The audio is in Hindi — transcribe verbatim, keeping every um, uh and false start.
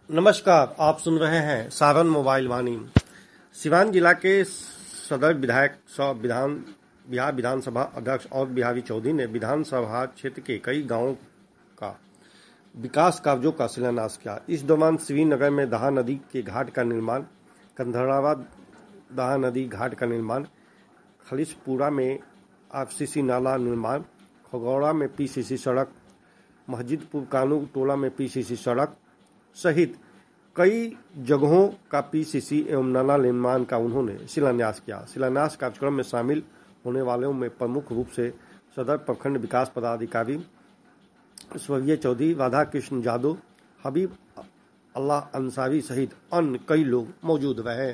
नमस्कार, आप सुन रहे हैं सावन मोबाइल वाणी। सिवान जिला के सदर विधायक सह विधान बिहार विधानसभा अध्यक्ष और बिहारी चौधरी ने विधानसभा क्षेत्र के कई गांवों का विकास कार्यों का शिलान्यास किया। इस दौरान श्रीनगर में दहा नदी के घाट का निर्माण, कंधराबाद दहा नदी घाट का निर्माण, खलीसपुरा में आरसीसी नाला निर्माण, खगौड़ा में पीसीसी सड़क, मस्जिदपुर कानू टोला में पीसीसी सड़क सहित कई जगहों का पीसीसी एवं नाला निर्माण का उन्होंने शिलान्यास किया। शिलान्यास कार्यक्रम में शामिल होने वालों में प्रमुख रूप से सदर प्रखंड विकास पदाधिकारी स्वर्गीय चौधरी राधा कृष्ण यादव, हबीब अल्लाह अंसारी सहित अन्य कई लोग मौजूद रहे।